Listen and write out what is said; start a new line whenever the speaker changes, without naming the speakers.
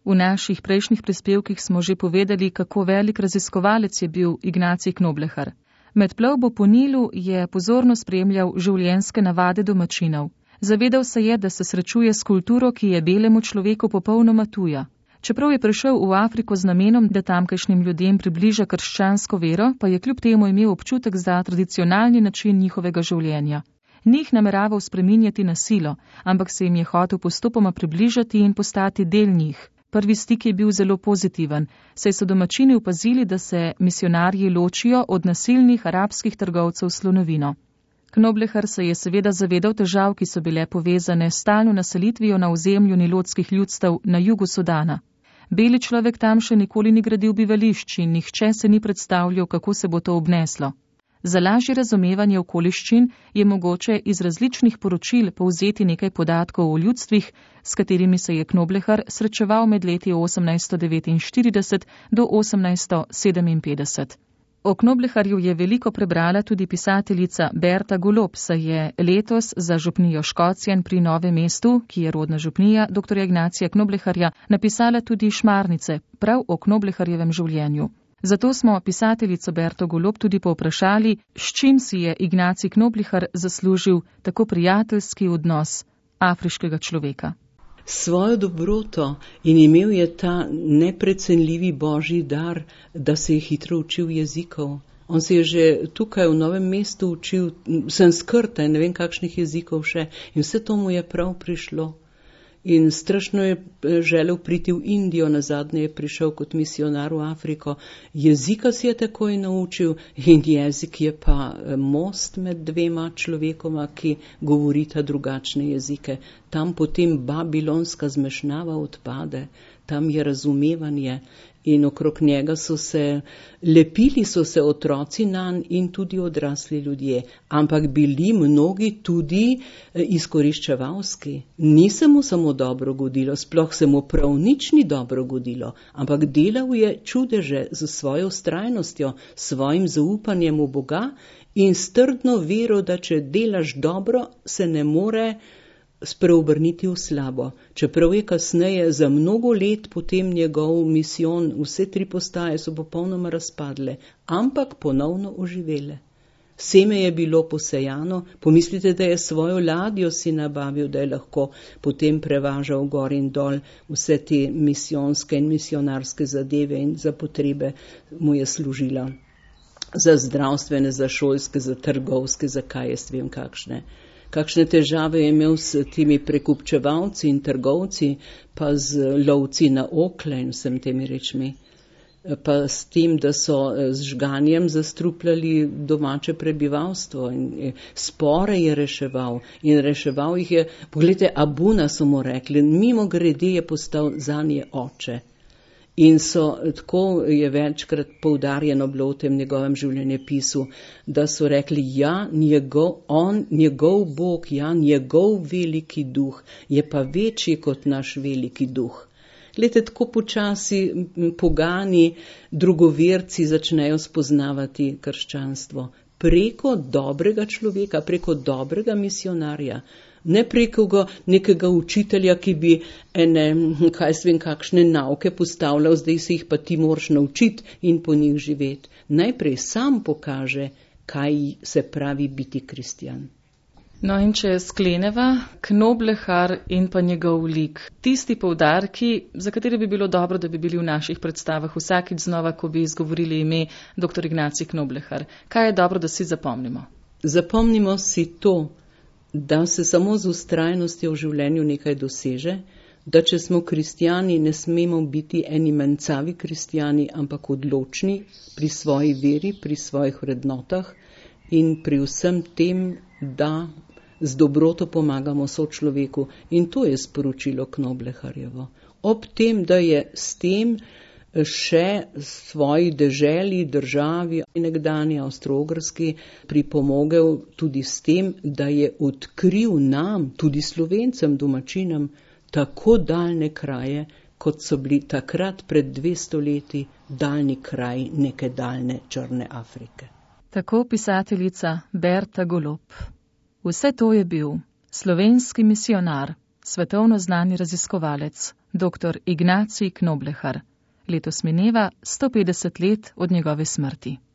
V naših prejšnjih prispevkih smo že povedali, kako velik raziskovalec je bil Ignacij Knoblechar. Med plovbo po Nilu je pozorno spremljal življenjske navade domačinov. Zavedal se je, da se srečuje s kulturo, ki je belemu človeku popolnoma tuja. Čeprav je prišel v Afriko z namenom, da tamkajšnjim ljudem približa krščansko vero, pa je kljub temu imel občutek za tradicionalni način njihovega življenja. Ni jih nameraval spreminjati na silo, ampak se jim je hotel postopoma približati in postati del njih. Prvi stik je bil zelo pozitiven, saj so domačini opazili, da se misionarji ločijo od nasilnih arabskih trgovcev s slonovino. Knoblechar se je seveda zavedal težav, ki so bile povezane s stalno naselitvijo na ozemlju nilotskih ljudstev na jugu Sudana. Beli človek tam še nikoli ni gradil bivališč in nihče se ni predstavljal, kako se bo to obneslo. Za lažje razumevanje okoliščin je mogoče iz različnih poročil povzeti nekaj podatkov o ljudstvih, s katerimi se je Knoblechar srečeval med leti 1849 do 1857. O Knoblecharju je veliko prebrala tudi pisateljica Berta Golob, saj je letos za župnijo Škocjan pri Novem mestu, ki je rodna župnija dr. Ignacija Knoblecharja, napisala tudi Šmarnice, prav o Knoblecharjevem življenju. Zato smo pisateljico Berto Golob tudi povprašali, s čim si je Ignacij Knoblechar zaslužil tako prijateljski odnos afriškega človeka.
Svojo dobroto in imel je ta neprecenljivi božji dar, da se je hitro učil jezikov. On se je že tukaj v Novem mestu učil sanskrta in ne vem kakšnih jezikov še in vse to mu je prav prišlo. In strašno je želel priti v Indijo, nazadnje je prišel kot misionar v Afriko. Jezika si je takoj naučil in jezik je pa most med dvema človekoma, ki govorita drugačne jezike. Tam potem babilonska zmešnjava odpade, tam je razumevanje in okrog njega lepili so se otroci nanj in tudi odrasli ljudje, ampak bili mnogi tudi izkoriščevalski. Ni se mu samo dobro godilo, sploh se mu prav nič ni dobro godilo, ampak delal je čudeže z svojo vztrajnostjo, svojim zaupanjem v Boga in s trdno vero, da če delaš dobro, se ne more spreobrniti v slabo. Čeprav je kasneje za mnogo let potem njegov misijon, vse 3 postaje so popolnoma razpadle, ampak ponovno oživele. Seme je bilo posejano, pomislite, da je svojo ladjo si nabavil, da je lahko potem prevažal gor in dol vse te misijonske in misionarske zadeve in za potrebe mu je služila. Za zdravstvene, za šolske, za trgovske, za kaj jaz vem kakšne težave je imel s temi prekupčevalci in trgovci, pa z lovci na okle in vsem temi rečmi. Pa s tem, da so z žganjem zastrupljali domače prebivalstvo in spore je reševal in reševal jih je, pogledajte, Abuna so mu rekli, mimo grede je postal zanje oče. In tako je večkrat poudarjeno bilo v tem njegovem življenjepisu, da so rekli, ja, njegov Bog, ja, njegov veliki duh je pa večji kot naš veliki duh. Glede, tako počasi pogani drugoverci začnejo spoznavati krščanstvo. Preko dobrega človeka, preko dobrega misionarja. Ne preko nekega učitelja, ki bi kakšne nauke postavljal, zdaj se jih pa ti moraš naučiti in po njih živeti. Najprej sam pokaže, kaj se pravi biti kristjan.
No in če skleneva, Knoblechar in pa njegov lik, tisti poudarki, za katere bi bilo dobro, da bi bili v naših predstavah vsakič znova, ko bi izgovorili ime dr. Ignacij Knoblechar. Kaj je dobro, da si zapomnimo?
Zapomnimo si to, da se samo z vztrajnostjo v življenju nekaj doseže, da če smo kristjani, ne smemo biti eni mencavi kristjani, ampak odločni pri svoji veri, pri svojih vrednotah in pri vsem tem, da z dobroto pomagamo sočloveku. In to je sporočilo Knoblecharjevo. Ob tem, da je s tem še svoji deželi, državi, nekdanji Avstro-Ogrski, pripomogel tudi s tem, da je odkril nam, tudi Slovencem, domačinom, tako daljne kraje, kot so bili takrat pred 200 leti daljni kraj neke daljne Črne Afrike.
Tako pisateljica Berta Golob. Vse to je bil slovenski misionar, svetovno znani raziskovalec, dr. Ignacij Knoblehar. Letos mineva 150 let od njegove smrti.